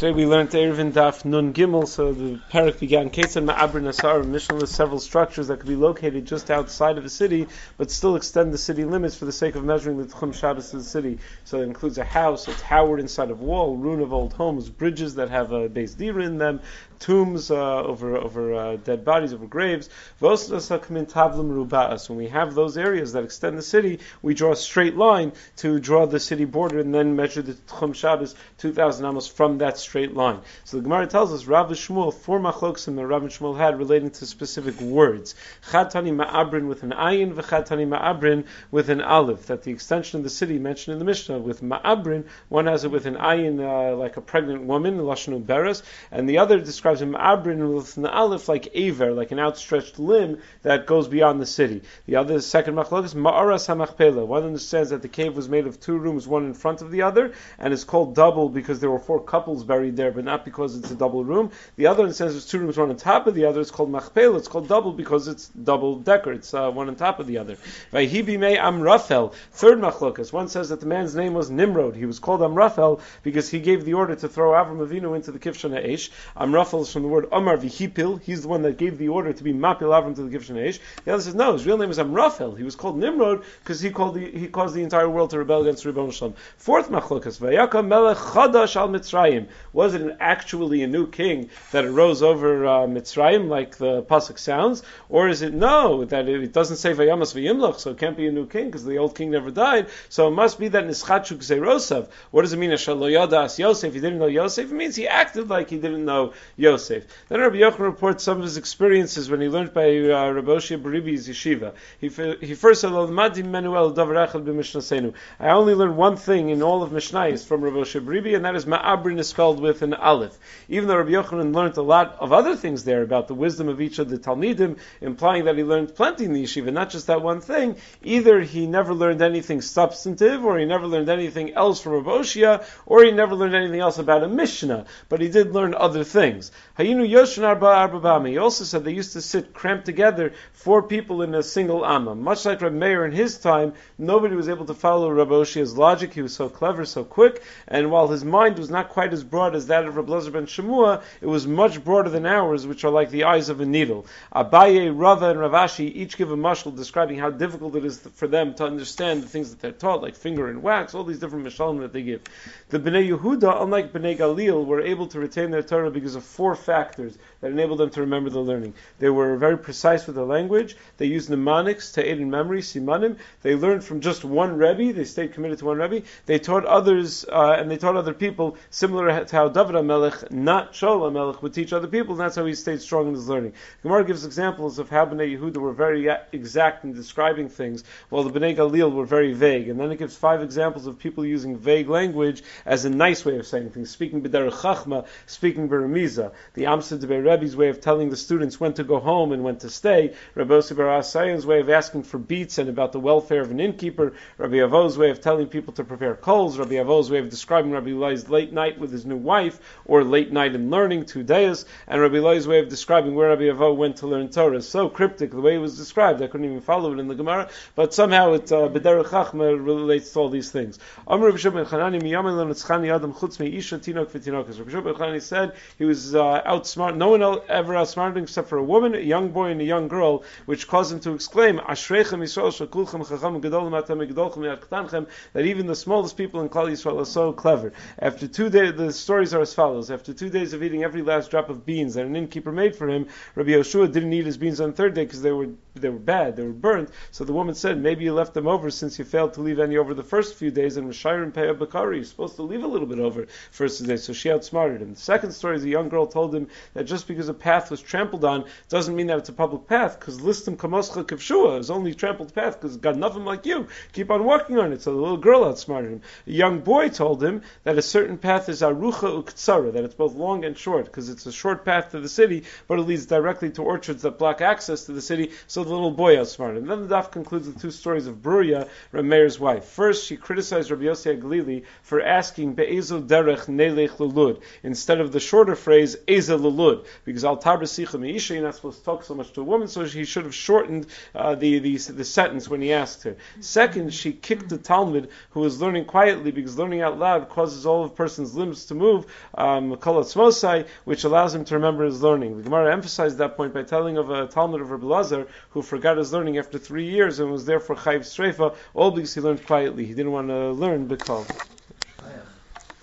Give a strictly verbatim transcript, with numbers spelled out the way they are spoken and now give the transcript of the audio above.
Yesterday we learned Eruvin Daf Nun Gimel, so the parak began Ketzad Ma'abrin Asar. Mishnah lists several structures that could be located just outside of the city, but still extend the city limits for the sake of measuring the Tchum Shabbos of the city. So it includes a house, a tower inside of a wall, ruin of old homes, bridges that have a base dira in them, tombs uh, over over uh, dead bodies, over graves. When we have those areas that extend the city, we draw a straight line to draw the city border and then measure the Tchum Shabbos two thousand amos from that straight line. So the Gemara tells us Rav Shmuel, four machloksim that Rav Shmuel had relating to specific words. Chatani ma'abrin with an ayin, v'chatani ma'abrin with an aleph. That the extension of the city mentioned in the Mishnah with ma'abrin, one has it with an ayin uh, like a pregnant woman, lashon beres, and the other describes a ma'abrin with an aleph like aver, like an outstretched limb that goes beyond the city. The other second machlok is ma'aras hamachpela. One understands that the cave was made of two rooms, one in front of the other, and is called double because there were four couples buried there, but not because it's a double room. The other understands there's two rooms, one on top of the other. It's called machpela. It's called double because it's double decker. It's uh, one on top of the other. Vayhibi me Amraphel. Third machlokas. One says that the man's name was Nimrod. He was called Amraphel because he gave the order to throw Avram Avinu into the Kivshan Ha'esh. Amraphel is from the word Amar Vihipil. He's the one that gave the order to be Mapil Avram to the Kivshan Ha'esh. The other says no, his real name is Amraphel. He was called Nimrod because he called the, he caused the entire world to rebel against Ribbon Shalom. Fourth machlokas. Vayaka Melech Chadash al Mitzrayim. Was it an, actually a new king that arose over uh, Mitzrayim like the pasuk sounds, or is it no that it, it doesn't say Vayamas Vayimlach, so it can't be a new king because the old king never died. So it must be that Nischachu Gzeirosav. What does it mean? Shaloyadas Yosef. He didn't know Yosef. It means he acted like he didn't know Yosef. Then Rabbi Yochanan reports some of his experiences when he learned by uh, Rabbi Oshia Baribi's yeshiva. He, he first said, I only learned one thing in all of Mishnayos from Rabbi Oshia Baribi, and that is Ma'abrin is spelled with an aleph. Even though Rabbi Yochanan learned a lot of other things there about the wisdom of each of the Talmidim, implying that he learned plenty in the yeshiva, not just that one thing. Either he never learned anything substantive, or he never learned anything else from Rabbi Oshia, or he never learned anything else about a Mishnah, but he did learn other things. Hayinu Yoshin Arba Arba Bama. He also said they used to sit cramped together, four people in a single amma. Much like Rabbi Meir in his time, nobody was able to follow Rabbi Oshia's logic. He was so clever, so quick, and while his mind was not quite as broad as that of Rabbi Elazar ben Shemua, it was much broader than ours, which are like the eyes of a needle. Abaye, Rava, and Ravashi each give a mashal describing how difficult it is for them to understand the things that they're taught, like finger and wax, all these different mashalim that they give. The Bnei Yehuda, unlike Bnei Galil, were able to retain their Torah because of four factors that enabled them to remember the learning. They were very precise with their language. They used mnemonics to aid in memory, simanim. They learned from just one Rebbe. They stayed committed to one Rebbe. They taught others, uh, and they taught other people, similar to how David HaMelech, not Shaul HaMelech, would teach other people, and that's how he stayed strong in his learning. Gemara gives examples of how Bnei Yehuda were very exact in describing things, while the Bnei Galil were very vague. And then it gives five examples of people using vague language as a nice way of saying things, speaking b'derech chachma, speaking b'remiza. The Amsa Debei Rebbe's way of telling the students when to go home and when to stay, Rabbi Yossi bar Asayan's way of asking for beets and about the welfare of an innkeeper, Rabbi Avo's way of telling people to prepare coals, Rabbi Avo's way of describing Rabbi Eli's late night with his new wife, or late night in learning, two days, and Rabbi Eli's way of describing where Rabbi Avo went to learn Torah. So cryptic, the way it was described, I couldn't even follow it in the Gemara, but somehow it, uh, b'derech chachma relates to all these things. Amr Rabbi Shimon ben Chanani miyamin lo nitzchani adam chutz me'isha tinok v'tinokas. Rabbi Shimon ben Chanani said he was uh, outsmart, no one ever outsmarted him except for a woman, a young boy and a young girl, which caused him to exclaim, Ashreichem Yisrael shekulchem chacham gedolim atam gedolchem yadchtanchem, that even the smallest people in Klal Yisrael are so clever. After two days, the stories are as follows. After two days of eating every last drop of beans that an innkeeper made for him, Rabbi Yoshua didn't eat his beans on the third day because they were they were bad, they were burnt. So the woman said, maybe you left them over since you failed to leave any over the first few days, and Mishayrim Peah Bakari, you're supposed to leave a little bit over first day. So she outsmarted him. The second story is a young girl told him that just because a path was trampled on doesn't mean that it's a public path, because listim kamoscha kivshua is only a trampled path because God nothing like you. Keep on walking on it. So the little girl outsmarted him. A young boy told him that a certain path is arucha uktsara, that it's both long and short, because it's a short path to the city, but it leads directly to orchards that block access to the city. So the little boy outsmarted him. Then the daf concludes with two stories of Bruria, Rabbi Meir's wife. First, she criticized Rabbi Yossi HaGalili for asking be'ezo derech nelech lulud instead of the shorter phrase eza lulud, because al tar b'sicha me'isha, you're not supposed to talk so much to a woman, so he should have shortened uh, the, the the sentence when he asked her. Second, she kicked the Talmud who was learning quietly, because learning out loud causes all of a person's limbs to move, improve um, Kol Atzmosai, which allows him to remember his learning. The Gemara emphasized that point by telling of a Talmud of Rabbi Lazar who forgot his learning after three years and was therefore Chayv Streifa, all because he learned quietly. He didn't want to learn B'Kol.